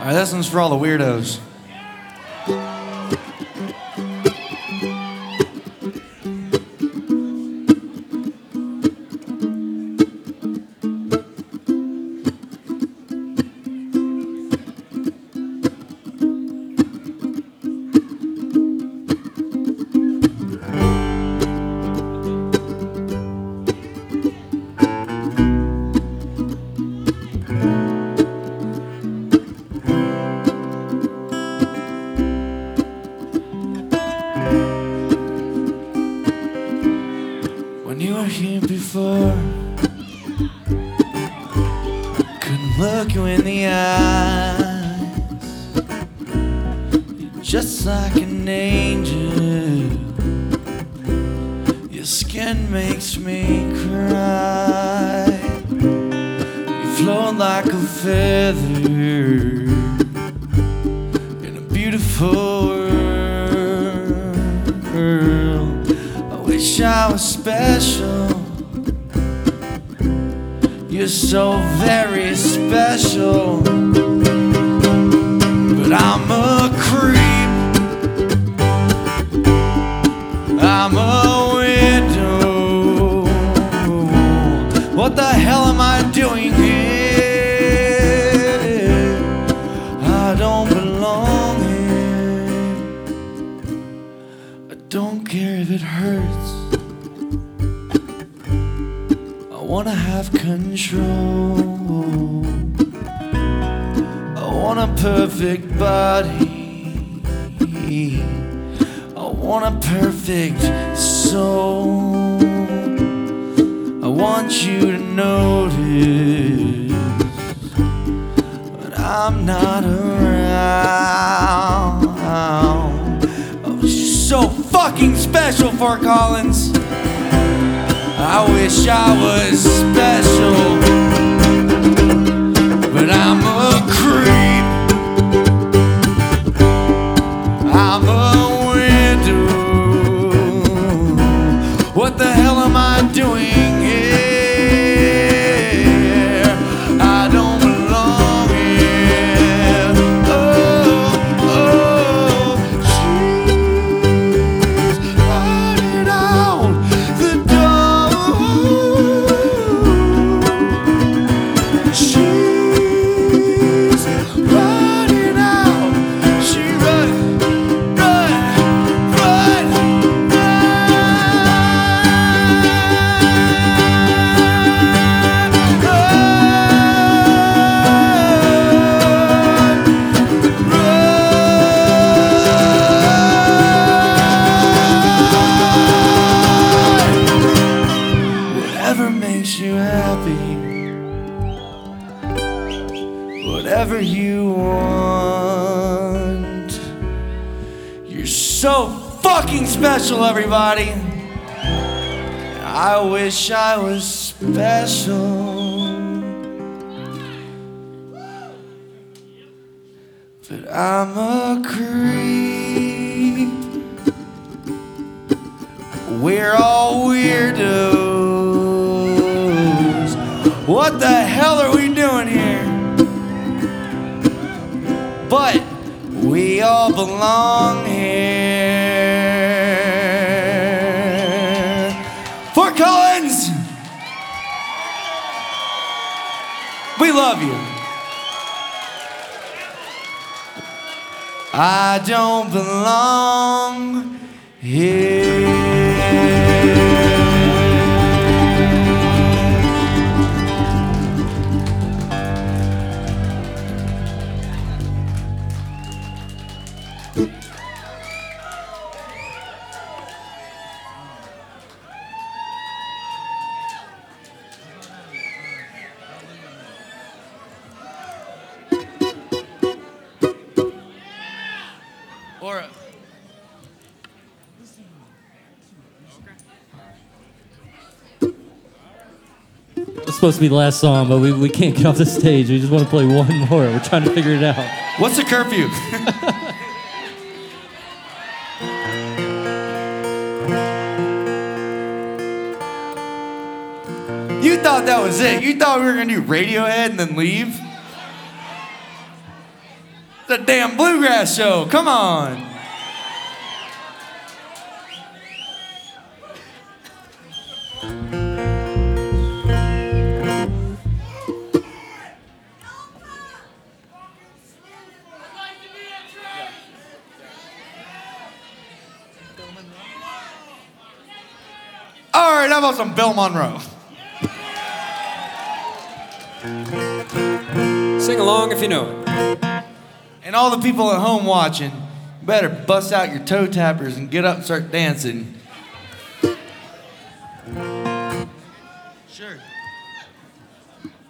All right, this one's for all the weirdos. When you were here before, couldn't look you in the eyes. You're just like an angel. Your skin makes me cry. You float like a feather in a beautiful world. I wish I was special. You're so very special. But I'm a creep. I'm a widow. What the hell am I doing here? I don't belong here. I don't care if it hurts. I wanna have control. I want a perfect body. I want a perfect soul. I want you to notice when I'm not around. Oh, she's so fucking special, Fort Collins. I wish I was special, but I'm a creep. I'm a widow. What the hell am I doing here? I don't belong here. Oh, she's running out the door. She's running out. She run, run, run, whatever makes you happy, whatever you want. You're so fucking special, everybody. I wish I was special, but I'm a creep. We're all weirdos. What the hell are we doing here? But we all belong here. Fort Collins, we love you. I don't belong here. Or It's supposed to be the last song, but we can't get off the stage. We just want to play one more. We're trying to figure it out. what's the curfew? You thought that was it. You thought we were gonna do Radiohead and then leave? the damn bluegrass show. Come on. All right, how about some Bill Monroe? Sing along if you know it. And all the people at home watching, better bust out your toe tappers and get up and start dancing. Sure.